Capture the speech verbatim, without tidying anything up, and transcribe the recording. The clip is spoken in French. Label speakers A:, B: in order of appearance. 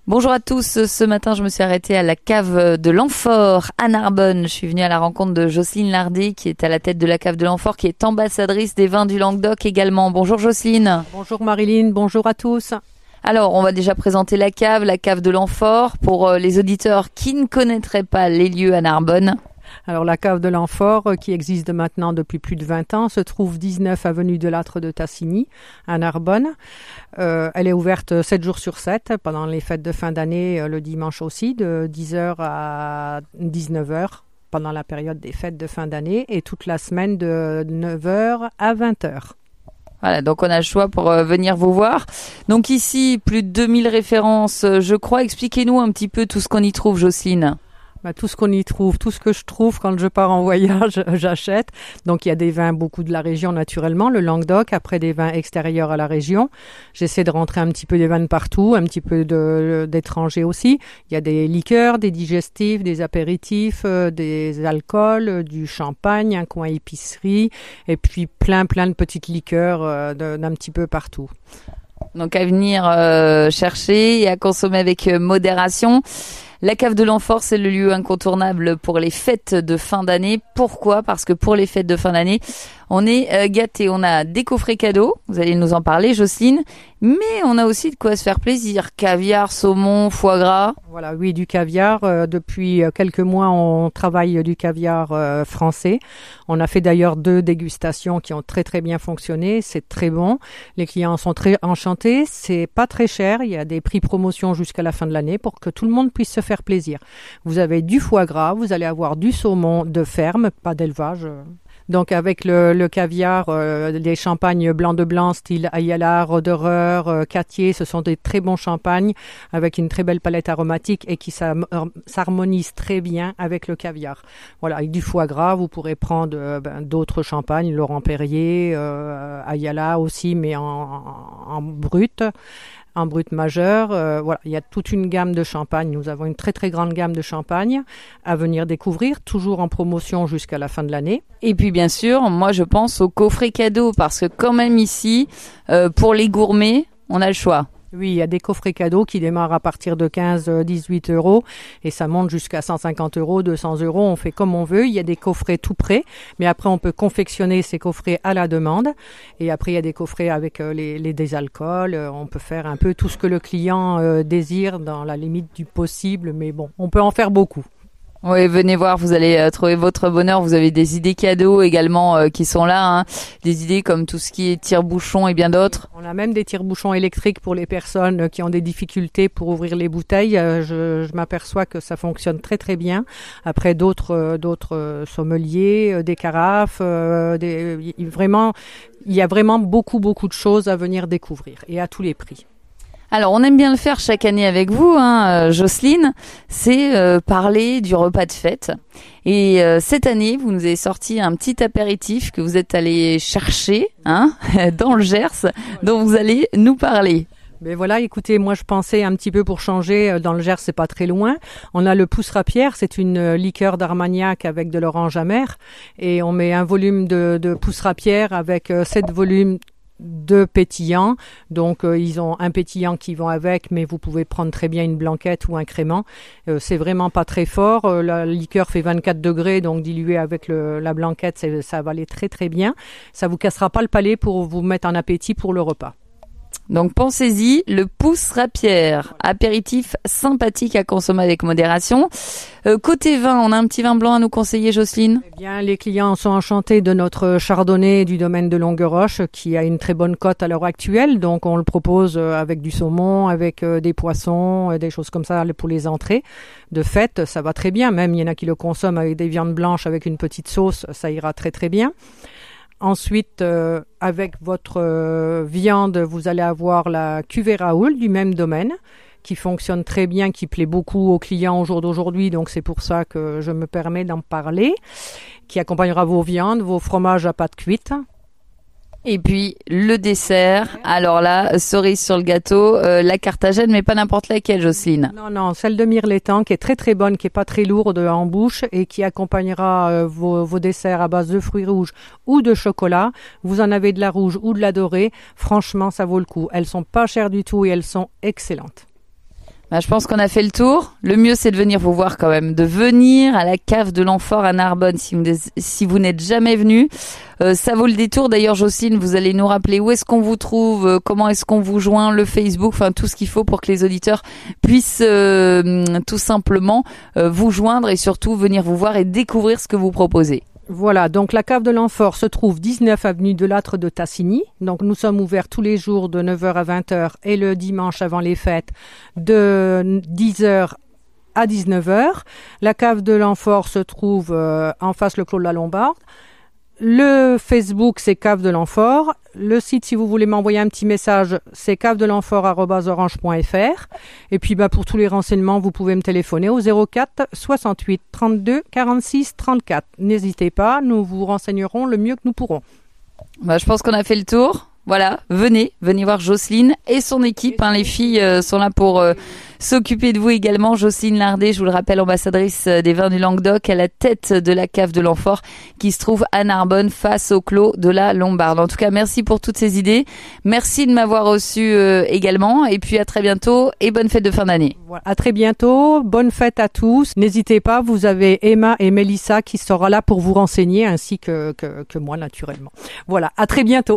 A: Bonjour à tous, ce matin je me suis arrêtée à la cave de l'Amphore à Narbonne. Je suis venue à la rencontre de Jocelyne Lardet qui est à la tête de la cave de l'Amphore, qui est ambassadrice des vins du Languedoc également. Bonjour Jocelyne.
B: Bonjour Marilyn, bonjour à tous.
A: Alors on va déjà présenter la cave, la cave de l'Amphore pour les auditeurs qui ne connaîtraient pas les lieux à Narbonne.
B: Alors la cave de l'Amphore, qui existe maintenant depuis plus de vingt ans, se trouve dix-neuf avenue de Lattre de Tassigny, à Narbonne. Euh, elle est ouverte sept jours sur sept, pendant les fêtes de fin d'année, le dimanche aussi, de dix heures à dix-neuf heures, pendant la période des fêtes de fin d'année, et toute la semaine de neuf heures à vingt heures.
A: Voilà, donc on a le choix pour euh, venir vous voir. Donc ici, plus de deux mille références, je crois. Expliquez-nous un petit peu tout ce qu'on y trouve, Jocelyne.
B: Bah, tout ce qu'on y trouve, tout ce que je trouve quand je pars en voyage, j'achète. Donc il y a des vins, beaucoup de la région naturellement, le Languedoc, après des vins extérieurs à la région. J'essaie de rentrer un petit peu des vins de partout, un petit peu de, d'étrangers aussi. Il y a des liqueurs, des digestifs, des apéritifs, euh, des alcools, euh, du champagne, un coin épicerie, et puis plein plein de petites liqueurs euh, de, d'un petit peu partout.
A: Donc à venir euh, chercher et à consommer avec euh, modération. La cave de l'Amphore, c'est le lieu incontournable pour les fêtes de fin d'année. Pourquoi ? Parce que pour les fêtes de fin d'année, on est euh, gâtés. On a des coffrets cadeaux, vous allez nous en parler, Jocelyne, mais on a aussi de quoi se faire plaisir. Caviar, saumon, foie gras.
B: Voilà, oui, du caviar. Euh, depuis quelques mois, on travaille du caviar euh, français. On a fait d'ailleurs deux dégustations qui ont très très bien fonctionné. C'est très bon. Les clients sont très enchantés. C'est pas très cher. Il y a des prix promotion jusqu'à la fin de l'année pour que tout le monde puisse se faire plaisir. Vous avez du foie gras, vous allez avoir du saumon de ferme, pas d'élevage. Donc avec le, le caviar, euh, les champagnes blanc de blanc, style Ayala, Roderer, euh, Cattier, ce sont des très bons champagnes avec une très belle palette aromatique et qui s'harmonisent très bien avec le caviar. Voilà, avec du foie gras, vous pourrez prendre euh, ben, d'autres champagnes, Laurent Perrier, euh, Ayala aussi, mais en, en, en brut. En brut majeur, euh, voilà, il y a toute une gamme de champagnes. Nous avons une très très grande gamme de champagnes à venir découvrir, toujours en promotion jusqu'à la fin de l'année.
A: Et puis bien sûr, moi je pense aux coffrets cadeaux, parce que quand même ici, euh, pour les gourmets, on a le choix.
B: Oui, il y a des coffrets cadeaux qui démarrent à partir de quinze à dix-huit euros et ça monte jusqu'à cent cinquante euros, deux cents euros. On fait comme on veut. Il y a des coffrets tout prêts, mais après on peut confectionner ces coffrets à la demande. Et après il y a des coffrets avec euh, les, les désalcools. Euh, on peut faire un peu tout ce que le client euh, désire dans la limite du possible, mais bon, on peut en faire beaucoup.
A: Oui, venez voir, vous allez euh, trouver votre bonheur. Vous avez des idées cadeaux également euh, qui sont là, hein. Des idées comme tout ce qui est tire-bouchon et bien d'autres.
B: On a même des tire-bouchons électriques pour les personnes qui ont des difficultés pour ouvrir les bouteilles. Euh, je, je m'aperçois que ça fonctionne très très bien. Après d'autres euh, d'autres euh, sommeliers, euh, des carafes, euh, des, vraiment, il y a vraiment beaucoup beaucoup de choses à venir découvrir et à tous les prix.
A: Alors, on aime bien le faire chaque année avec vous, hein, Jocelyne, c'est euh, parler du repas de fête. Et euh, cette année, vous nous avez sorti un petit apéritif que vous êtes allé chercher, hein, dans le Gers, dont vous allez nous parler.
B: Mais voilà, écoutez, moi je pensais un petit peu pour changer, dans le Gers c'est pas très loin. On a le Pousse-Rapière, c'est une liqueur d'Armagnac avec de l'orange amer. Et on met un volume de, de Pousse-Rapière avec euh, sept volumes de pétillants, donc euh, ils ont un pétillant qui vont avec, mais vous pouvez prendre très bien une blanquette ou un crément. Euh, c'est vraiment pas très fort. Euh, la liqueur fait vingt-quatre degrés, donc dilué avec le, la blanquette, ça va aller très très bien. Ça vous cassera pas le palais pour vous mettre en appétit pour le repas.
A: Donc pensez-y, le Pousse-Rapière, apéritif sympathique à consommer avec modération. Euh, côté vin, on a un petit vin blanc à nous conseiller, Jocelyne ?
B: Eh bien, les clients sont enchantés de notre chardonnay du domaine de Longueroche qui a une très bonne cote à l'heure actuelle. Donc on le propose avec du saumon, avec des poissons, des choses comme ça pour les entrées. De fait, ça va très bien. Même il y en a qui le consomment avec des viandes blanches avec une petite sauce, ça ira très très bien. Ensuite, euh, avec votre euh, viande, vous allez avoir la cuvée Raoul du même domaine qui fonctionne très bien, qui plaît beaucoup aux clients au jour d'aujourd'hui. Donc, c'est pour ça que je me permets d'en parler. Qui accompagnera vos viandes, vos fromages à pâte cuite.
A: Et puis le dessert, alors là, cerise sur le gâteau, euh, la Carthagène, mais pas n'importe laquelle, Jocelyne.
B: Non, non, celle de Mirletan, qui est très très bonne, qui est pas très lourde en bouche et qui accompagnera euh, vos, vos desserts à base de fruits rouges ou de chocolat. Vous en avez de la rouge ou de la dorée. Franchement, ça vaut le coup. Elles sont pas chères du tout et elles sont excellentes.
A: Bah, je pense qu'on a fait le tour. Le mieux, c'est de venir vous voir quand même, de venir à la cave de l'Amphore à Narbonne si vous, si vous n'êtes jamais venu. Euh, ça vaut le détour. D'ailleurs, Jocelyne, vous allez nous rappeler où est-ce qu'on vous trouve, euh, comment est-ce qu'on vous joint, le Facebook, enfin tout ce qu'il faut pour que les auditeurs puissent euh, tout simplement euh, vous joindre et surtout venir vous voir et découvrir ce que vous proposez.
B: Voilà, donc la cave de l'Amphore se trouve dix-neuf avenue de Lattre de Tassigny. Donc nous sommes ouverts tous les jours de neuf heures à vingt heures et le dimanche avant les fêtes de dix heures à dix-neuf heures. La cave de l'Amphore se trouve euh, en face le Clos de la Lombarde. Le Facebook, c'est Cave de l'Amphore. Le site, si vous voulez m'envoyer un petit message, c'est cave de l'amphore arobase orange point f r. Et puis, bah, pour tous les renseignements, vous pouvez me téléphoner au zéro quatre soixante-huit trente-deux quarante-six trente-quatre. N'hésitez pas, nous vous renseignerons le mieux que nous pourrons.
A: Bah, je pense qu'on a fait le tour. Voilà, venez, venez voir Jocelyne et son équipe. Hein, les filles euh, sont là pour euh, s'occuper de vous également. Jocelyne Lardet, je vous le rappelle, ambassadrice des vins du Languedoc, à la tête de la cave de l'Amphore qui se trouve à Narbonne face au Clos de la Lombarde. En tout cas, merci pour toutes ces idées. Merci de m'avoir reçu euh, également. Et puis à très bientôt et bonne fête de fin d'année.
B: Voilà, à très bientôt. Bonne fête à tous. N'hésitez pas, vous avez Emma et Mélissa qui sera là pour vous renseigner ainsi que, que, que moi naturellement. Voilà, à très bientôt.